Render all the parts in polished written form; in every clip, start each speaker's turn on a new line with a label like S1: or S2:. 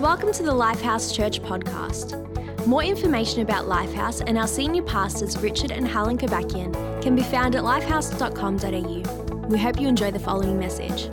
S1: Welcome to the Lifehouse Church podcast. More information about Lifehouse and our senior pastors Richard and Helen Kobakian can be found at lifehouse.com.au. We hope you enjoy the following message.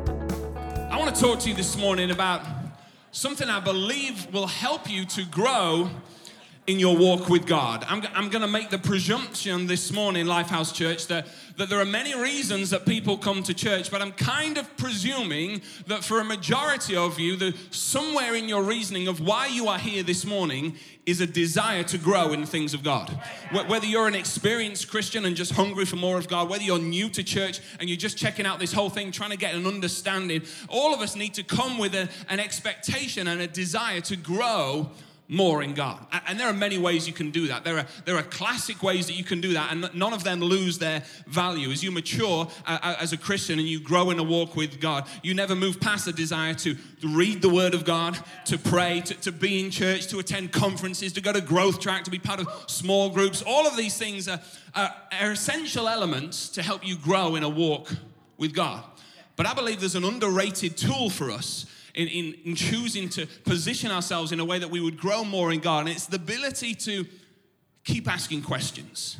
S2: I want to talk to you this morning about something I believe will help you to grow in your walk with God. I'm going to make the presumption this morning, Lifehouse Church, that there are many reasons that people come to church, but I'm kind of presuming that for a majority of you, somewhere in your reasoning of why you are here this morning is a desire to grow in the things of God. Whether you're an experienced Christian and just hungry for more of God, whether you're new to church and you're just checking out this whole thing, trying to get an understanding, all of us need to come with an expectation and a desire to grow more in God. And there are many ways you can do that. There are classic ways that you can do that, and none of them lose their value. As you mature as a Christian and you grow in a walk with God, you never move past the desire to read the Word of God, to pray, to be in church, to attend conferences, to go to Growth Track, to be part of small groups. All of these things are essential elements to help you grow in a walk with God. But I believe there's an underrated tool for us in choosing to position ourselves in a way that we would grow more in God, and it's the ability to keep asking questions.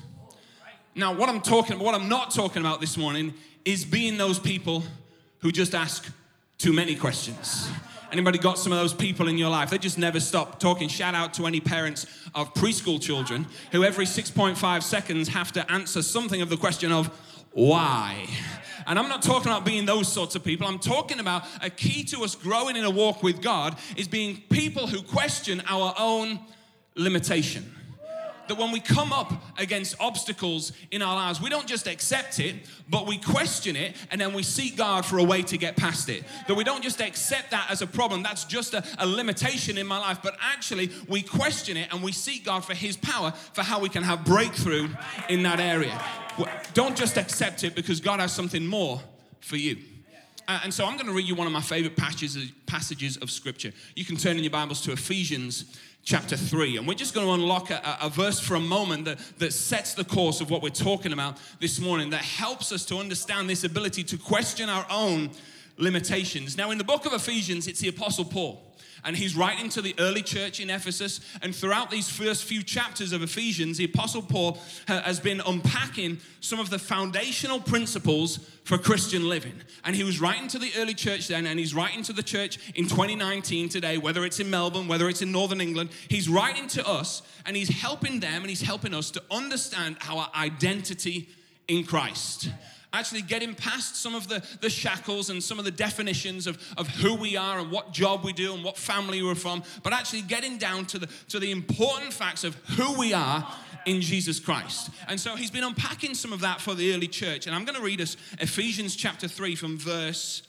S2: Now, what I'm not talking about this morning is being those people who just ask too many questions. Anybody got some of those people in your life? They just never stop talking. Shout out to any parents of preschool children who every 6.5 seconds have to answer something of the question of why. And I'm not talking about being those sorts of people. I'm talking about a key to us growing in a walk with God is being people who question our own limitation. That when we come up against obstacles in our lives, we don't just accept it, but we question it, and then we seek God for a way to get past it. That we don't just accept that as a problem, that's just a limitation in my life, but actually we question it and we seek God for His power for how we can have breakthrough in that area. Don't just accept it, because God has something more for you. And so I'm going to read you one of my favorite passages of Scripture. You can turn in your Bibles to Ephesians chapter 3. And we're just going to unlock a verse for a moment that sets the course of what we're talking about this morning, that helps us to understand this ability to question our own limitations. Now, in the book of Ephesians, it's the Apostle Paul. And he's writing to the early church in Ephesus. And throughout these first few chapters of Ephesians, the Apostle Paul has been unpacking some of the foundational principles for Christian living. And he was writing to the early church then, and he's writing to the church in 2019 today, whether it's in Melbourne, whether it's in Northern England. He's writing to us, and he's helping them, and he's helping us to understand our identity in Christ. Actually getting past some of the shackles and some of the definitions of who we are and what job we do and what family we're from, but actually getting down to the important facts of who we are in Jesus Christ. And so he's been unpacking some of that for the early church. And I'm going to read us Ephesians chapter 3 from verse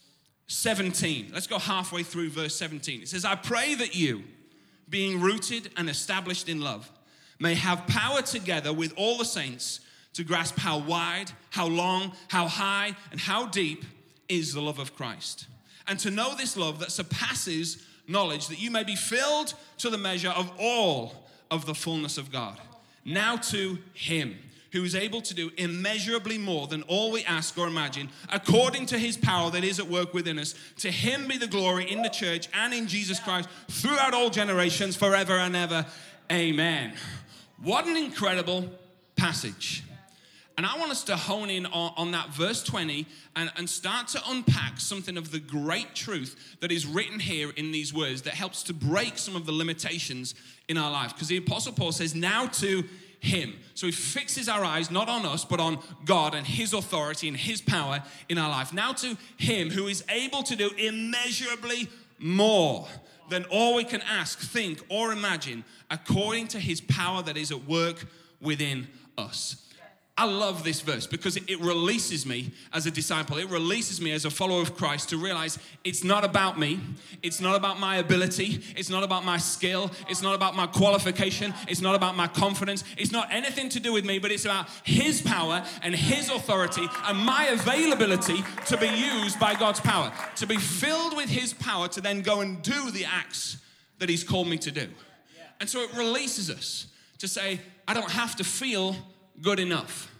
S2: 17. Let's go halfway through verse 17. It says, I pray that you, being rooted and established in love, may have power together with all the saints to grasp how wide, how long, how high, and how deep is the love of Christ. And to know this love that surpasses knowledge, that you may be filled to the measure of all of the fullness of God. Now to Him who is able to do immeasurably more than all we ask or imagine, according to His power that is at work within us. To Him be the glory in the church and in Jesus Christ throughout all generations, forever and ever. Amen. What an incredible passage. And I want us to hone in on that verse 20 and start to unpack something of the great truth that is written here in these words that helps to break some of the limitations in our life. Because the Apostle Paul says, now to Him. So he fixes our eyes not on us, but on God and His authority and His power in our life. Now to Him who is able to do immeasurably more than all we can ask, think, or imagine, according to His power that is at work within us. I love this verse because it releases me as a disciple. It releases me as a follower of Christ to realize it's not about me. It's not about my ability. It's not about my skill. It's not about my qualification. It's not about my confidence. It's not anything to do with me, but it's about His power and His authority and my availability to be used by God's power, to be filled with His power to then go and do the acts that He's called me to do. And so it releases us to say, I don't have to feel good enough.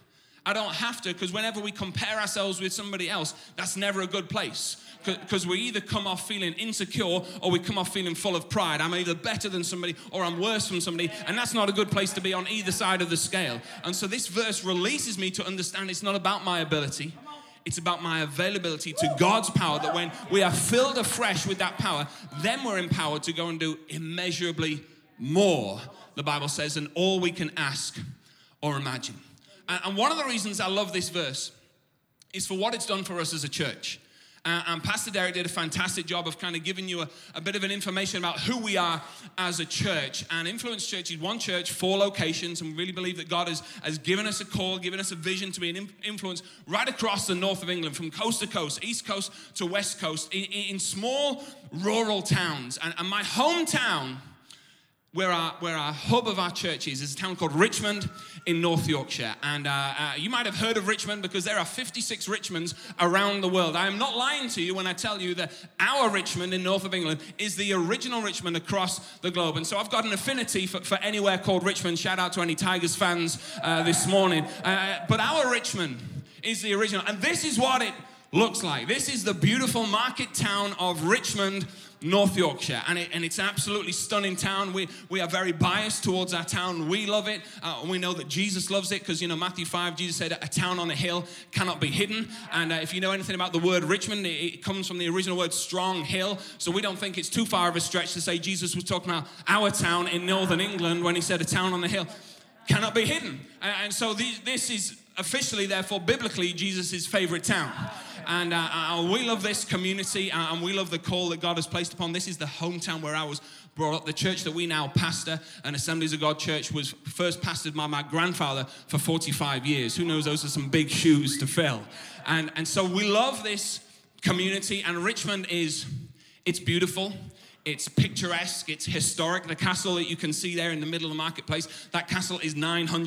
S2: I don't have to, because whenever we compare ourselves with somebody else, that's never a good place. Because we either come off feeling insecure or we come off feeling full of pride. I'm either better than somebody or I'm worse than somebody, and that's not a good place to be on either side of the scale. And so this verse releases me to understand it's not about my ability. It's about my availability to God's power, that when we are filled afresh with that power, then we're empowered to go and do immeasurably more, the Bible says, than all we can ask or imagine. And one of the reasons I love this verse is for what it's done for us as a church. And Pastor Derek did a fantastic job of kind of giving you a bit of an information about who we are as a church. And Influence Church is one church, 4 locations, and we really believe that God has given us a call, given us a vision to be an influence right across the north of England, from coast to coast, east coast to west coast, in small rural towns. And my hometown, where our hub of our church is a town called Richmond in North Yorkshire. And you might have heard of Richmond because there are 56 Richmonds around the world. I am not lying to you when I tell you that our Richmond in north of England is the original Richmond across the globe. And so I've got an affinity for anywhere called Richmond. Shout out to any Tigers fans this morning. But our Richmond is the original. And this is what it looks like. This is the beautiful market town of Richmond, North Yorkshire, and it's an absolutely stunning town. We are very biased towards our town. We love it. We know that Jesus loves it because, Matthew 5, Jesus said, a town on a hill cannot be hidden. And if you know anything about the word Richmond, it comes from the original word strong hill. So we don't think it's too far of a stretch to say Jesus was talking about our town in northern England when he said a town on a hill cannot be hidden. And so this is officially, therefore, biblically, Jesus' favorite town. And we love this community, and we love the call that God has placed upon. This is the hometown where I was brought up. The church that we now pastor, an Assemblies of God church, was first pastored by my grandfather for 45 years. Who knows, those are some big shoes to fill. And so we love this community, and Richmond it's beautiful. It's picturesque, it's historic. The castle that you can see there in the middle of the marketplace, that castle is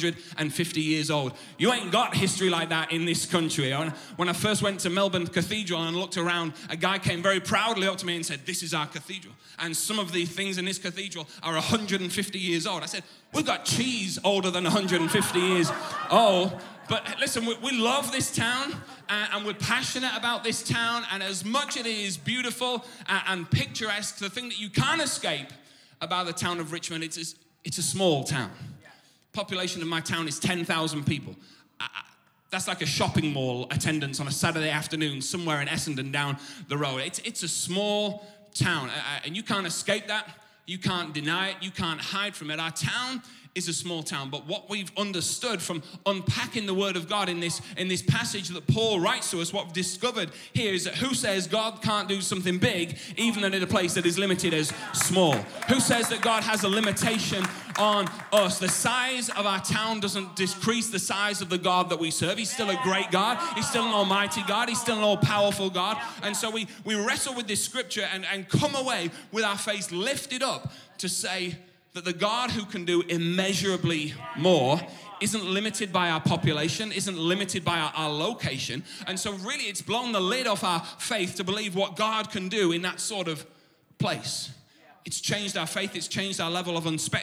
S2: 950 years old. You ain't got history like that in this country. When I first went to Melbourne Cathedral and looked around, a guy came very proudly up to me and said, "This is our cathedral. And some of the things in this cathedral are 150 years old." I said, "We've got cheese older than 150 years old." But listen, we love this town, and we're passionate about this town, and as much as it is beautiful and picturesque, the thing that you can't escape about the town of Richmond, it's a small town. Population of my town is 10,000 people. That's like a shopping mall attendance on a Saturday afternoon somewhere in Essendon down the road. It's a small town, and you can't escape that. You can't deny it. You can't hide from it. Our town is a small town, but what we've understood from unpacking the Word of God in this passage that Paul writes to us, what we've discovered here is that who says God can't do something big, even in a place that is limited as small? Who says that God has a limitation on us? The size of our town doesn't decrease the size of the God that we serve. He's still a great God. He's still an almighty God. He's still an all-powerful God. And so we wrestle with this scripture and come away with our face lifted up to say that the God who can do immeasurably more isn't limited by our population, isn't limited by our location. And so really it's blown the lid off our faith to believe what God can do in that sort of place. It's changed our faith, it's changed our level of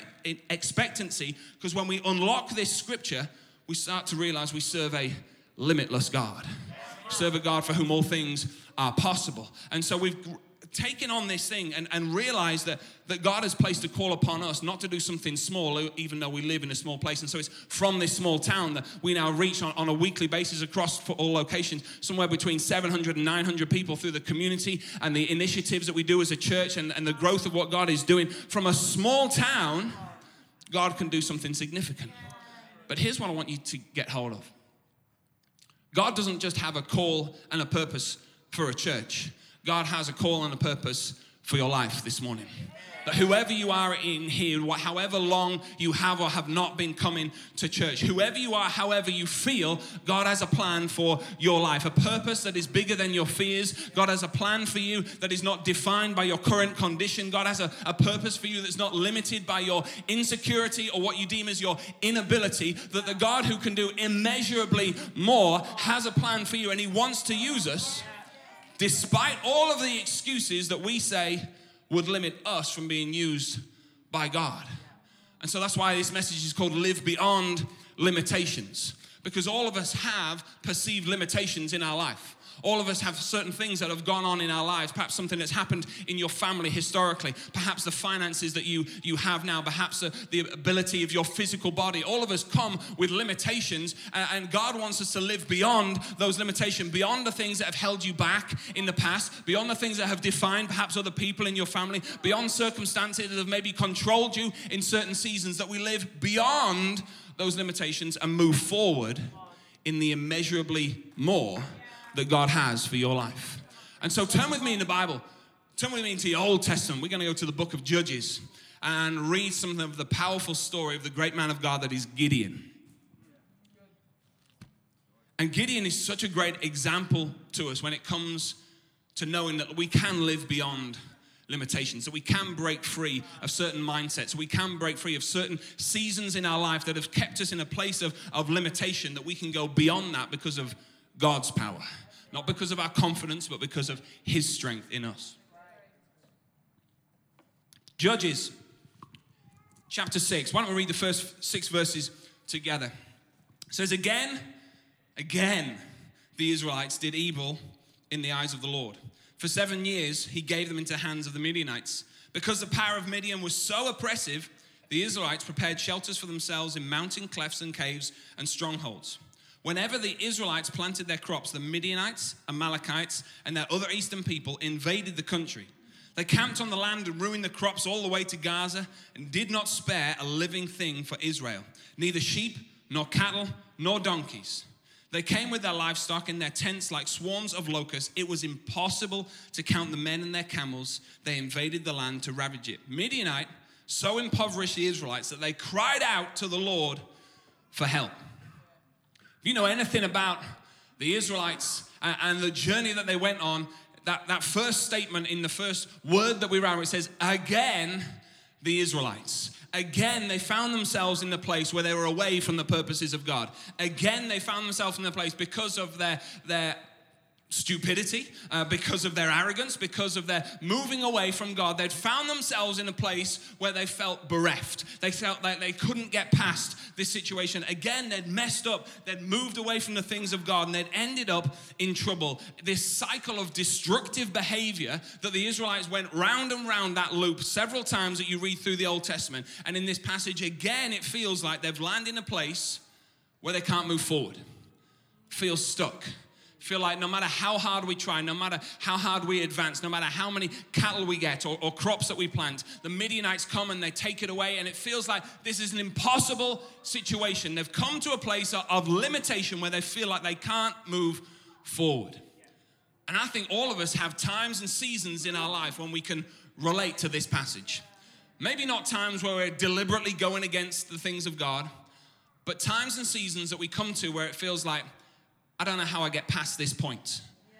S2: expectancy, because when we unlock this scripture, we start to realize we serve a limitless God. Serve a God for whom all things are possible. And so we've taken on this thing and realized that God has placed a call upon us not to do something small, even though we live in a small place. And so it's from this small town that we now reach on a weekly basis across all locations, somewhere between 700 and 900 people through the community and the initiatives that we do as a church and the growth of what God is doing. From a small town, God can do something significant. But here's what I want you to get hold of. God doesn't just have a call and a purpose for a church. God has a call and a purpose for your life this morning. That whoever you are in here, however long you have or have not been coming to church, whoever you are, however you feel, God has a plan for your life, a purpose that is bigger than your fears. God has a plan for you that is not defined by your current condition. God has a purpose for you that's not limited by your insecurity or what you deem as your inability. That the God who can do immeasurably more has a plan for you, and He wants to use us despite all of the excuses that we say would limit us from being used by God. And so that's why this message is called Live Beyond Limitations. Because all of us have perceived limitations in our life. All of us have certain things that have gone on in our lives. Perhaps something that's happened in your family historically. Perhaps the finances that you have now. Perhaps the ability of your physical body. All of us come with limitations, and God wants us to live beyond those limitations, beyond the things that have held you back in the past, beyond the things that have defined perhaps other people in your family, beyond circumstances that have maybe controlled you in certain seasons, that we live beyond those limitations and move forward in the immeasurably more that God has for your life. And so turn with me in the Bible. Turn with me into the Old Testament. We're going to go to the book of Judges and read something of the powerful story of the great man of God that is Gideon. And Gideon is such a great example to us when it comes to knowing that we can live beyond limitations, that we can break free of certain mindsets, we can break free of certain seasons in our life that have kept us in a place of limitation, that we can go beyond that because of God's power. Not because of our confidence, but because of His strength in us. Judges chapter 6. Why don't we read the first 6 verses together? It says, Again, the Israelites did evil in the eyes of the Lord. For 7 years, He gave them into the hands of the Midianites. Because the power of Midian was so oppressive, the Israelites prepared shelters for themselves in mountain clefts and caves and strongholds. Whenever the Israelites planted their crops, the Midianites, Amalekites, and their other eastern people invaded the country. They camped on the land and ruined the crops all the way to Gaza and did not spare a living thing for Israel, neither sheep, nor cattle, nor donkeys. They came with their livestock in their tents like swarms of locusts. It was impossible to count the men and their camels. They invaded the land to ravage it. Midianite so impoverished the Israelites that they cried out to the Lord for help. If you know anything about the Israelites and the journey that they went on, that first statement in the first word that we read, it says, again, the Israelites. Again, they found themselves in the place where they were away from the purposes of God. Again, they found themselves in the place because of their stupidity, because of their arrogance, because of their moving away from God. They'd found themselves in a place where they felt bereft. They felt like they couldn't get past this situation. Again, they'd messed up. They'd moved away from the things of God, and they'd ended up in trouble. This cycle of destructive behavior that the Israelites went round and round that loop several times that you read through the Old Testament. And in this passage, again, it feels like they've landed in a place where they can't move forward. Feel stuck. Feel like no matter how hard we try, no matter how hard we advance, no matter how many cattle we get or crops that we plant, the Midianites come and they take it away, and it feels like this is an impossible situation. They've come to a place of limitation where they feel like they can't move forward. And I think all of us have times and seasons in our life when we can relate to this passage. Maybe not times where we're deliberately going against the things of God, but times and seasons that we come to where it feels like, I don't know how I get past this point.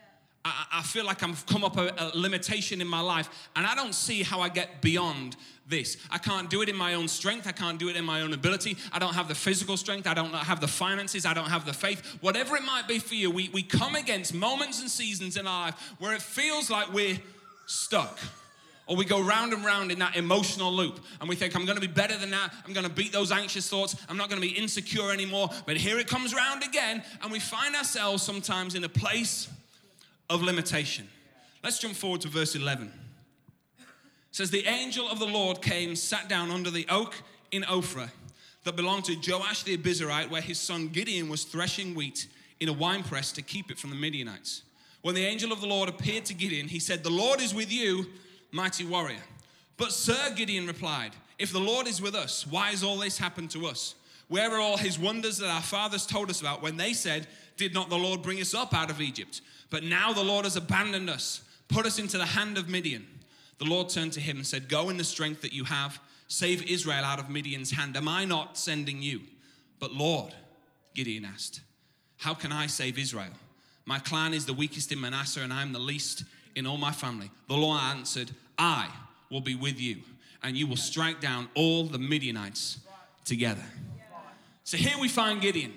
S2: I feel like I've come up a limitation in my life, and I don't see how I get beyond this. I can't do it in my own strength. I can't do it in my own ability. I don't have the physical strength. I don't have the finances. I don't have the faith. Whatever it might be for you, we come against moments and seasons in our life where it feels like we're stuck. Or we go round and round in that emotional loop, and we think, I'm going to be better than that. I'm going to beat those anxious thoughts. I'm not going to be insecure anymore. But here it comes round again, and we find ourselves sometimes in a place of limitation. Let's jump forward to verse 11. It says, the angel of the Lord came, sat down under the oak in Ophrah that belonged to Joash the Abiezrite, where his son Gideon was threshing wheat in a winepress to keep it from the Midianites. When the angel of the Lord appeared to Gideon, he said, the Lord is with you, mighty warrior. But sir, Gideon replied, if the Lord is with us, why has all this happened to us? Where are all his wonders that our fathers told us about when they said, did not the Lord bring us up out of Egypt? But now the Lord has abandoned us, put us into the hand of Midian. The Lord turned to him and said, go in the strength that you have, save Israel out of Midian's hand. Am I not sending you? But Lord, Gideon asked, how can I save Israel? My clan is the weakest in Manasseh, and I am the least in all my family. The Lord answered, I will be with you, and you will strike down all the Midianites together. So here we find Gideon.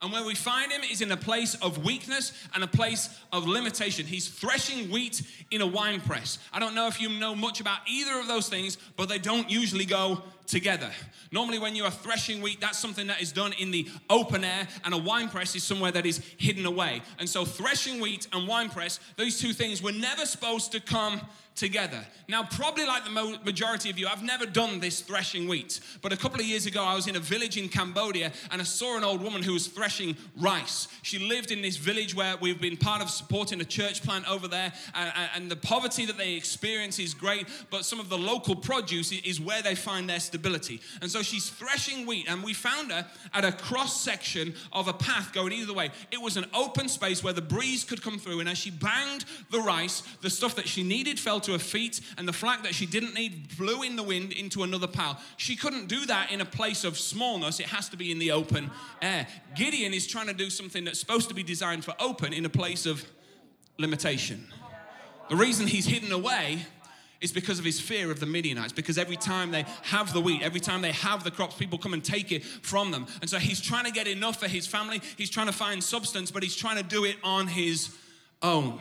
S2: And where we find him is in a place of weakness and a place of limitation. He's threshing wheat in a wine press. I don't know if you know much about either of those things, but they don't usually go together. Normally when you are threshing wheat, that's something that is done in the open air, and a wine press is somewhere that is hidden away. And so threshing wheat and wine press, those two things were never supposed to come together. Now, probably like the majority of you, I've never done this threshing wheat. But a couple of years ago, I was in a village in Cambodia, and I saw an old woman who was threshing rice. She lived in this village where we've been part of supporting a church plant over there, and the poverty that they experience is great, but some of the local produce is where they find their stability. And so she's threshing wheat, and we found her at a cross section of a path going either way. It was an open space where the breeze could come through, and as she banged the rice, the stuff that she needed fell to her feet, and the flack that she didn't need flew in the wind into another pile. She couldn't do that in a place of smallness. It has to be in the open air. Gideon is trying to do something that's supposed to be designed for open in a place of limitation. The reason he's hidden away is because of his fear of the Midianites, because every time they have the wheat, every time they have the crops, people come and take it from them. And so he's trying to get enough for his family. He's trying to find substance, but he's trying to do it on his own.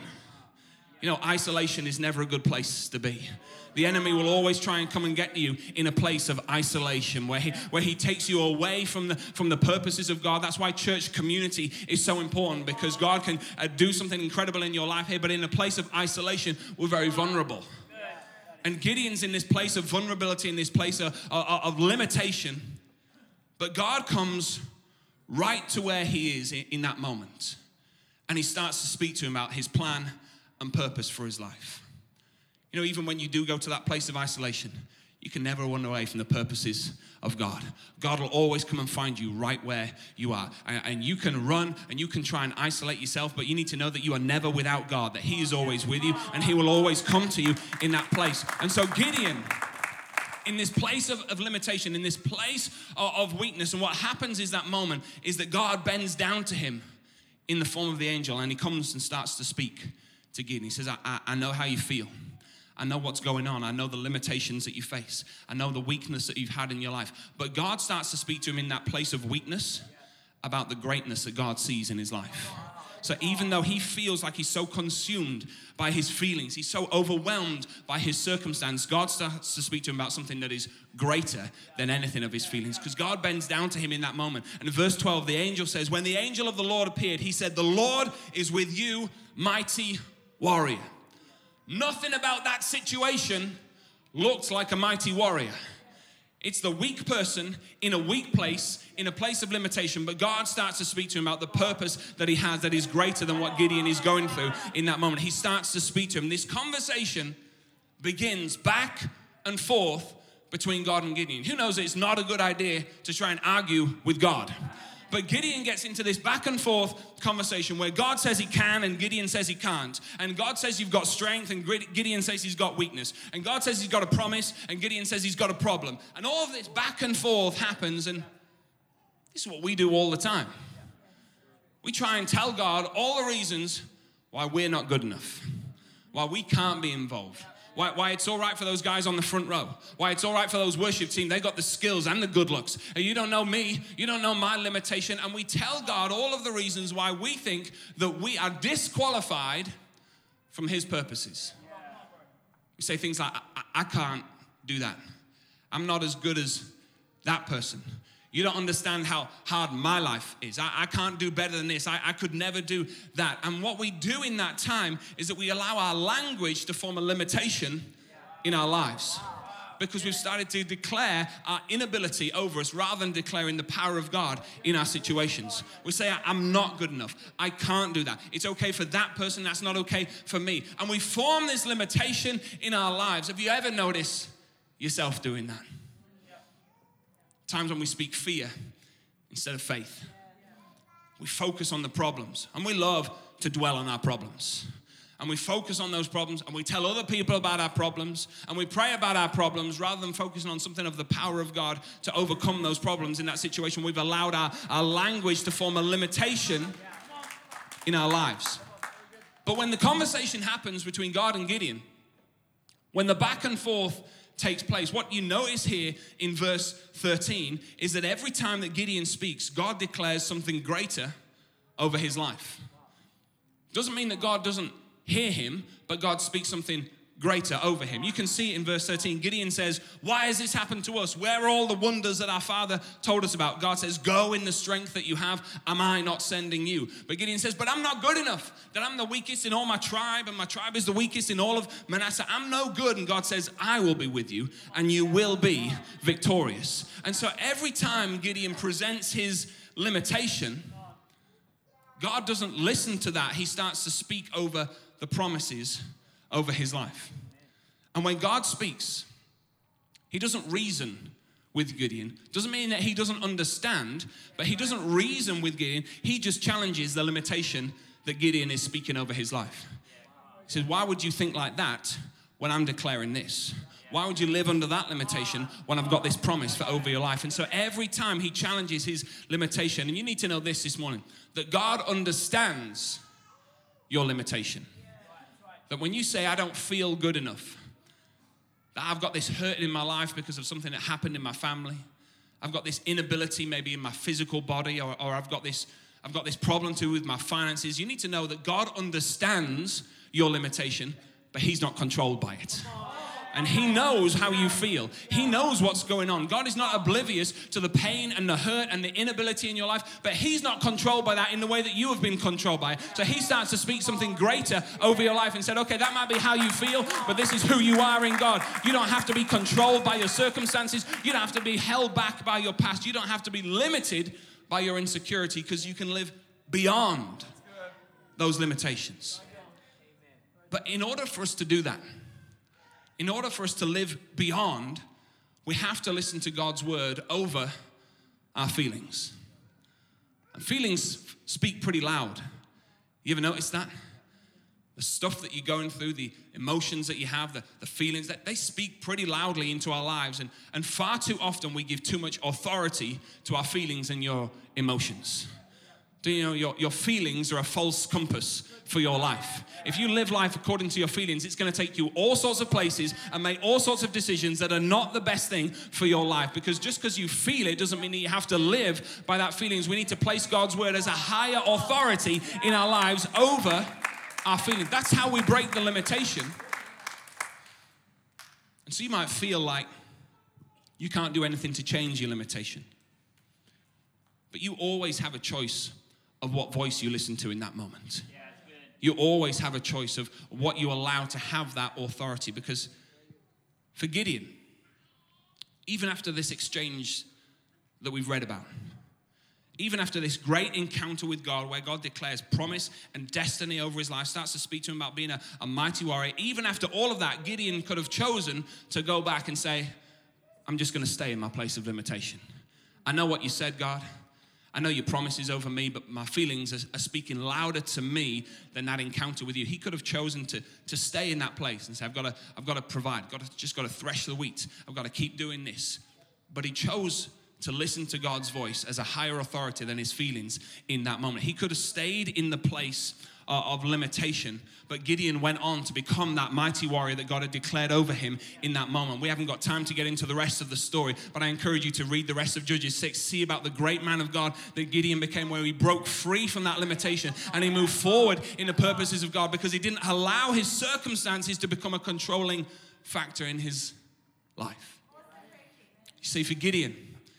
S2: You know, isolation is never a good place to be. The enemy will always try and come and get you in a place of isolation where he takes you away from the purposes of God. That's why church community is so important, because God can do something incredible in your life here, but in a place of isolation, we're very vulnerable. And Gideon's in this place of vulnerability, in this place of limitation, but God comes right to where he is in that moment, and he starts to speak to him about his plan and purpose for his life. You know, even when you do go to that place of isolation, you can never run away from the purposes of God. God will always come and find you right where you are. And you can run and you can try and isolate yourself, but you need to know that you are never without God, that he is always with you, and he will always come to you in that place. And so Gideon, in this place of limitation, in this place of weakness, and what happens is that moment is that God bends down to him in the form of the angel, and he comes and starts to speak to Gideon. He says, I know how you feel. I know what's going on. I know the limitations that you face. I know the weakness that you've had in your life. But God starts to speak to him in that place of weakness about the greatness that God sees in his life. So even though he feels like he's so consumed by his feelings, he's so overwhelmed by his circumstance, God starts to speak to him about something that is greater than anything of his feelings, because God bends down to him in that moment. And in verse 12, the angel says, when the angel of the Lord appeared, he said, the Lord is with you, mighty warrior. Nothing about that situation looks like a mighty warrior. It's the weak person in a weak place, in a place of limitation, but God starts to speak to him about the purpose that he has that is greater than what Gideon is going through in that moment. He starts to speak to him. This conversation begins back and forth between God and Gideon. Who knows it's not a good idea to try and argue with God? But Gideon gets into this back and forth conversation where God says he can and Gideon says he can't. And God says you've got strength and Gideon says he's got weakness. And God says he's got a promise and Gideon says he's got a problem. And all of this back and forth happens, and this is what we do all the time. We try and tell God all the reasons why we're not good enough, why we can't be involved. Why it's all right for those guys on the front row. Why it's all right for those worship team. They got the skills and the good looks. And you don't know me. You don't know my limitation. And we tell God all of the reasons why we think that we are disqualified from his purposes. We say things like, I can't do that. I'm not as good as that person. You don't understand how hard my life is. I can't do better than this. I could never do that. And what we do in that time is that we allow our language to form a limitation in our lives, because we've started to declare our inability over us rather than declaring the power of God in our situations. We say, I'm not good enough. I can't do that. It's okay for that person. That's not okay for me. And we form this limitation in our lives. Have you ever noticed yourself doing that? Times when we speak fear instead of faith. We focus on the problems, and we love to dwell on our problems. And we focus on those problems, and we tell other people about our problems, and we pray about our problems rather than focusing on something of the power of God to overcome those problems in that situation. We've allowed our language to form a limitation in our lives. But when the conversation happens between God and Gideon, when the back and forth takes place, what you notice here in verse 13 is that every time that Gideon speaks, God declares something greater over his life. Doesn't mean that God doesn't hear him, but God speaks something greater over him. You can see it in verse 13. Gideon says, why has this happened to us? Where are all the wonders that our father told us about? God says, go in the strength that you have. Am I not sending you? But Gideon says, but I'm not good enough. That I'm the weakest in all my tribe, and my tribe is the weakest in all of Manasseh. I'm no good. And God says, I will be with you, and you will be victorious. And so every time Gideon presents his limitation, God doesn't listen to that. He starts to speak over the promises over his life. And when God speaks, he doesn't reason with Gideon. Doesn't mean that he doesn't understand, but he doesn't reason with Gideon. He just challenges the limitation that Gideon is speaking over his life. He says, why would you think like that when I'm declaring this? Why would you live under that limitation when I've got this promise for over your life? And so every time he challenges his limitation, and you need to know this morning, that God understands your limitation. That when you say, I don't feel good enough, that I've got this hurt in my life because of something that happened in my family, I've got this inability maybe in my physical body, or I've got this problem too with my finances, you need to know that God understands your limitation, but he's not controlled by it. And he knows how you feel. He knows what's going on. God is not oblivious to the pain and the hurt and the inability in your life, but he's not controlled by that in the way that you have been controlled by it. So he starts to speak something greater over your life and said, okay, that might be how you feel, but this is who you are in God. You don't have to be controlled by your circumstances. You don't have to be held back by your past. You don't have to be limited by your insecurity, because you can live beyond those limitations. But in order for us to do that, in order for us to live beyond, we have to listen to God's word over our feelings. And feelings speak pretty loud. You ever notice that? The stuff that you're going through, the emotions that you have, the feelings, that they speak pretty loudly into our lives. And far too often we give too much authority to our feelings and your emotions. Do you know your feelings are a false compass for your life? If you live life according to your feelings, it's going to take you all sorts of places and make all sorts of decisions that are not the best thing for your life. Because just because you feel it doesn't mean that you have to live by that feelings. We need to place God's word as a higher authority in our lives over our feelings. That's how we break the limitation. And so you might feel like you can't do anything to change your limitation. But you always have a choice of what voice you listen to in that moment.
S3: Yeah, that's good.
S2: You always have a choice of what you allow to have that authority. Because for Gideon, even after this exchange that we've read about, even after this great encounter with God, where God declares promise and destiny over his life, starts to speak to him about being a mighty warrior, even after all of that, Gideon could have chosen to go back and say, I'm just going to stay in my place of limitation. I know what you said, God. I know your promises over me, but my feelings are speaking louder to me than that encounter with you. He could have chosen to stay in that place and say, I've got to provide. Just got to thresh the wheat. I've got to keep doing this. But he chose to listen to God's voice as a higher authority than his feelings in that moment. He could have stayed in the place of limitation, but Gideon went on to become that mighty warrior that God had declared over him in that moment. We haven't got time to get into the rest of the story, but I encourage you to read the rest of Judges 6, see about the great man of God that Gideon became, where he broke free from that limitation and he moved forward in the purposes of God, because he didn't allow his circumstances to become a controlling factor in his life. You see, for Gideon,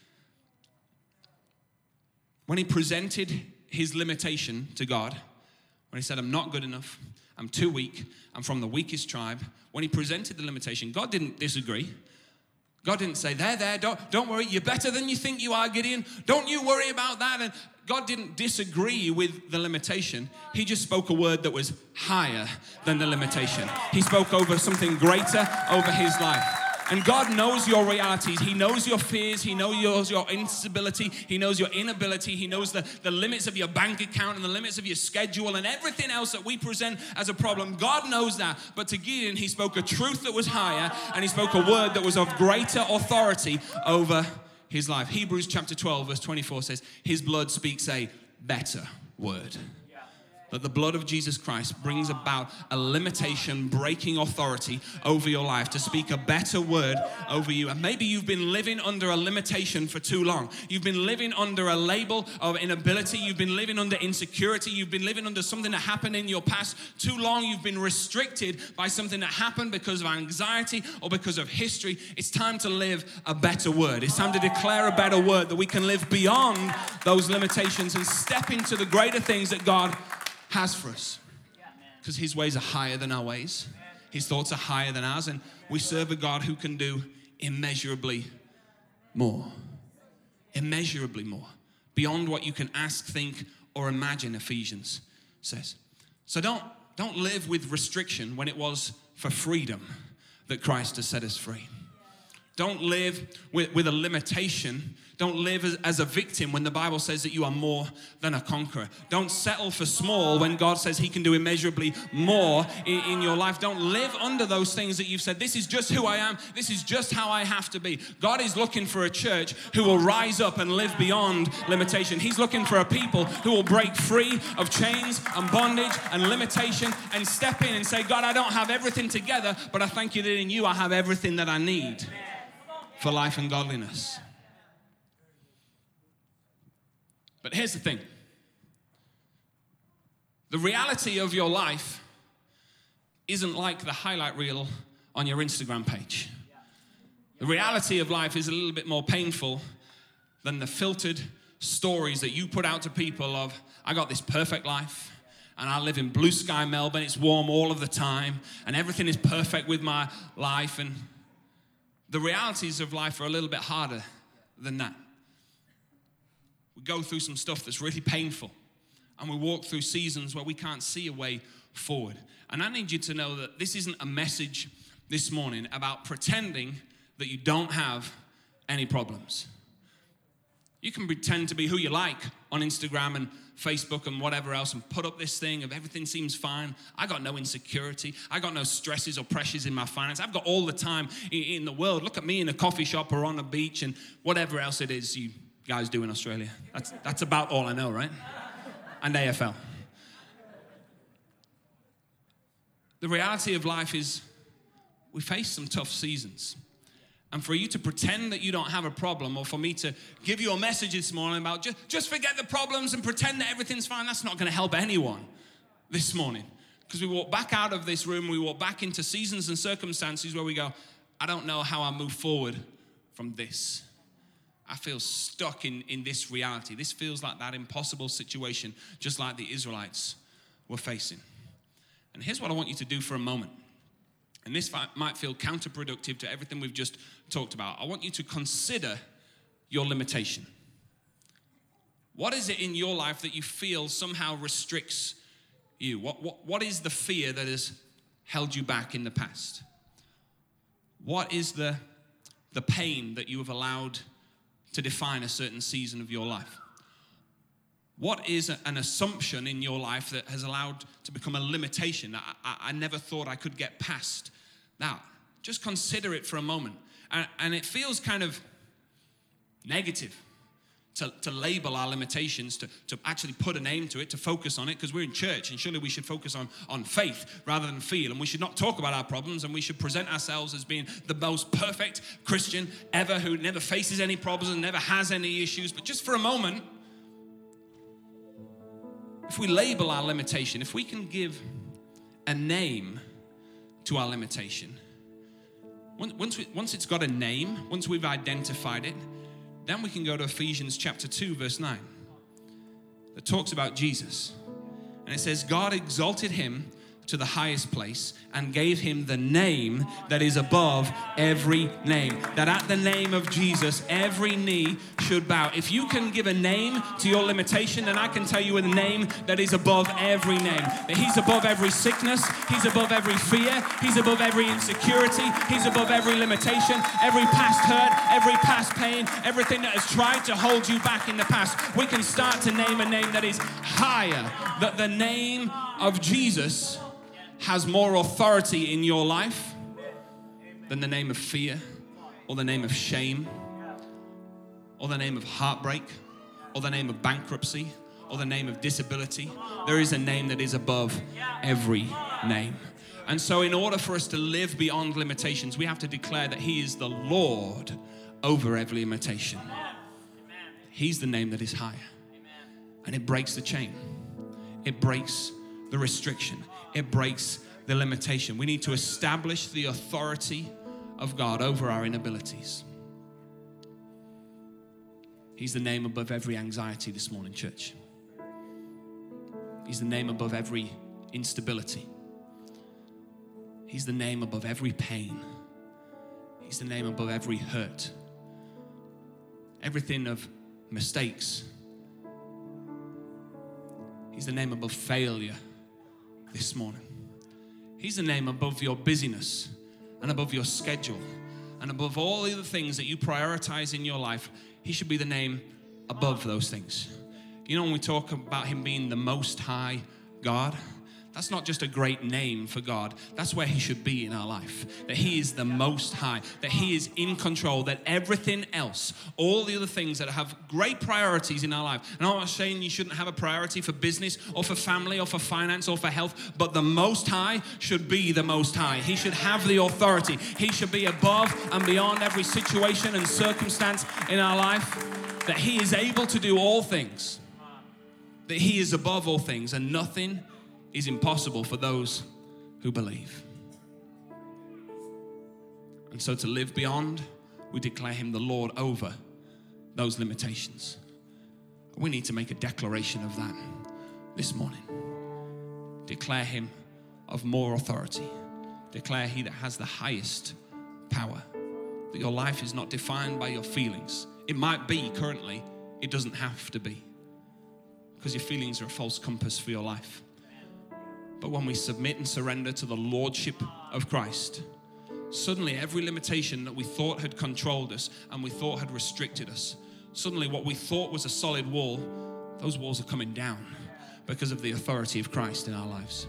S2: when he presented his limitation to God, when he said, I'm not good enough, I'm too weak, I'm from the weakest tribe, when he presented the limitation, God didn't disagree. God didn't say, there, don't worry, you're better than you think you are, Gideon. Don't you worry about that. And God didn't disagree with the limitation. He just spoke a word that was higher than the limitation. He spoke over something greater over his life. And God knows your realities. He knows your fears. He knows your instability. He knows your inability. He knows the limits of your bank account and the limits of your schedule and everything else that we present as a problem. God knows that. But to Gideon, he spoke a truth that was higher, and he spoke a word that was of greater authority over his life. Hebrews chapter 12, verse 24 says, his blood speaks a better word. that the blood of Jesus Christ brings about a limitation, breaking authority over your life to speak a better word over you. And maybe you've been living under a limitation for too long. You've been living under a label of inability. You've been living under insecurity. You've been living under something that happened in your past too long. You've been restricted by something that happened because of anxiety or because of history. It's time to live a better word. It's time to declare a better word that we can live beyond those limitations and step into the greater things that God has for us, because his ways are higher than our ways. His thoughts are higher than ours, and we serve a God who can do immeasurably more. Immeasurably more. Beyond what you can ask, think, or imagine, Ephesians says. So don't live with restriction when it was for freedom that Christ has set us free. Don't live with a limitation. Don't live as a victim when the Bible says that you are more than a conqueror. Don't settle for small when God says he can do immeasurably more in your life. Don't live under those things that you've said, this is just who I am. This is just how I have to be. God is looking for a church who will rise up and live beyond limitation. He's looking for a people who will break free of chains and bondage and limitation and step in and say, God, I don't have everything together, but I thank you that in you I have everything that I need for life and godliness. But here's the thing. The reality of your life isn't like the highlight reel on your Instagram page. The reality of life is a little bit more painful than the filtered stories that you put out to people of, I got this perfect life, and I live in blue sky Melbourne, it's warm all of the time, and everything is perfect with my life. And the realities of life are a little bit harder than that. We go through some stuff that's really painful, and we walk through seasons where we can't see a way forward. And I need you to know that this isn't a message this morning about pretending that you don't have any problems. You can pretend to be who you like on Instagram and Facebook and whatever else and put up this thing of everything seems fine. I got no insecurity. I got no stresses or pressures in my finance. I've got all the time in the world. Look at me in a coffee shop or on a beach and whatever else it is you guys do in Australia. That's about all I know, right? And AFL. The reality of life is we face some tough seasons. And for you to pretend that you don't have a problem, or for me to give you a message this morning about just forget the problems and pretend that everything's fine, that's not going to help anyone this morning. Because we walk back out of this room, we walk back into seasons and circumstances where we go, I don't know how I move forward from this. I feel stuck in this reality. This feels like that impossible situation, just like the Israelites were facing. And here's what I want you to do for a moment. And this might feel counterproductive to everything we've just talked about. I want you to consider your limitation. What is it in your life that you feel somehow restricts you? What is the fear that has held you back in the past? What is the pain that you have allowed to define a certain season of your life? What is an assumption in your life that has allowed to become a limitation? I never thought I could get past that. Just consider it for a moment. And it feels kind of negative to label our limitations, to actually put a name to it, to focus on it, because we're in church and surely we should focus on faith rather than feel. And we should not talk about our problems, and we should present ourselves as being the most perfect Christian ever who never faces any problems and never has any issues. But just for a moment, if we label our limitation, if we can give a name to our limitation, once it's got a name, once we've identified it, then we can go to Ephesians chapter 2, verse 9. That talks about Jesus. And it says, God exalted him to the highest place and gave him the name that is above every name. That at the name of Jesus, every knee should bow. If you can give a name to your limitation, then I can tell you a name that is above every name. That he's above every sickness. He's above every fear. He's above every insecurity. He's above every limitation, every past hurt, every past pain, everything that has tried to hold you back in the past. We can start to name a name that is higher. That the name of Jesus has more authority in your life than the name of fear, or the name of shame, or the name of heartbreak, or the name of bankruptcy, or the name of disability. There is a name that is above every name. And so in order for us to live beyond limitations, we have to declare that He is the Lord over every limitation. He's the name that is higher. And it breaks the chain. It breaks the restriction. It breaks the limitation. We need to establish the authority of God over our inabilities. He's the name above every anxiety this morning, church. He's the name above every instability. He's the name above every pain. He's the name above every hurt. Everything of mistakes. He's the name above failure this morning. He's the name above your busyness and above your schedule and above all the other things that you prioritize in your life. He should be the name above those things. You know, when we talk about Him being the Most High God, that's not just a great name for God. That's where He should be in our life. That He is the Most High. That He is in control. That everything else, all the other things that have great priorities in our life. And I'm not saying you shouldn't have a priority for business or for family or for finance or for health. But the Most High should be the Most High. He should have the authority. He should be above and beyond every situation and circumstance in our life. That He is able to do all things. That He is above all things and nothing is impossible for those who believe. And so to live beyond, we declare Him the Lord over those limitations. We need to make a declaration of that this morning. Declare Him of more authority. Declare He that has the highest power. That your life is not defined by your feelings. It might be currently, it doesn't have to be. Because your feelings are a false compass for your life. But when we submit and surrender to the Lordship of Christ, suddenly every limitation that we thought had controlled us and we thought had restricted us, suddenly what we thought was a solid wall, those walls are coming down because of the authority of Christ in our lives.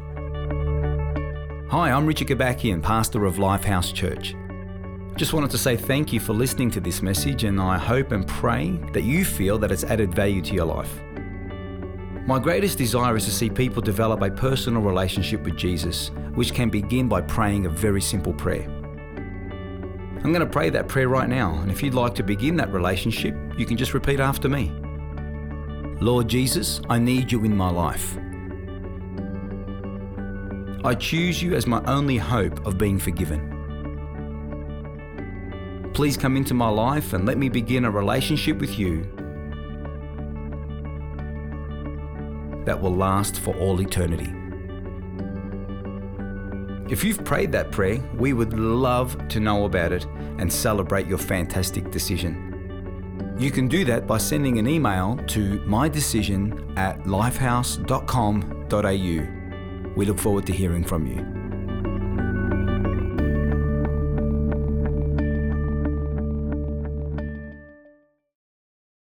S3: Hi, I'm Richard Gabakian, pastor of Lifehouse Church. Just wanted to say thank you for listening to this message, and I hope and pray that you feel that it's added value to your life. My greatest desire is to see people develop a personal relationship with Jesus, which can begin by praying a very simple prayer. I'm going to pray that prayer right now, and if you'd like to begin that relationship, you can just repeat after me. Lord Jesus, I need you in my life. I choose you as my only hope of being forgiven. Please come into my life and let me begin a relationship with you that will last for all eternity. If you've prayed that prayer, we would love to know about it and celebrate your fantastic decision. You can do that by sending an email to mydecision@lifehouse.com.au. We look forward to hearing from you.